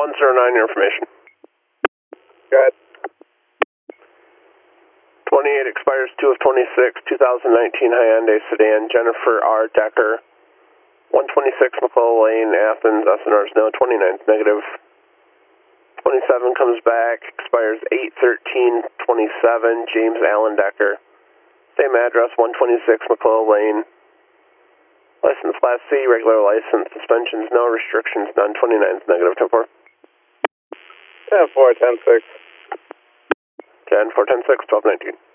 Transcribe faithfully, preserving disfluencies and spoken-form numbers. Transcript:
one zero nine, your information. Go ahead. twenty-eight expires two of twenty-six, two thousand nineteen Hyundai sedan, Jennifer R. Decker, one twenty-six McClellan Lane, Athens, S N R's no, twenty-ninth negative. twenty-seven comes back, expires eight thirteen twenty-seven, James Allen Decker. Same address, one twenty-six McClellan Lane. License Class C, regular license, suspensions no, restrictions none, twenty-ninth negative, ten four. ten four, ten six. ten four, ten six, twelve nineteen.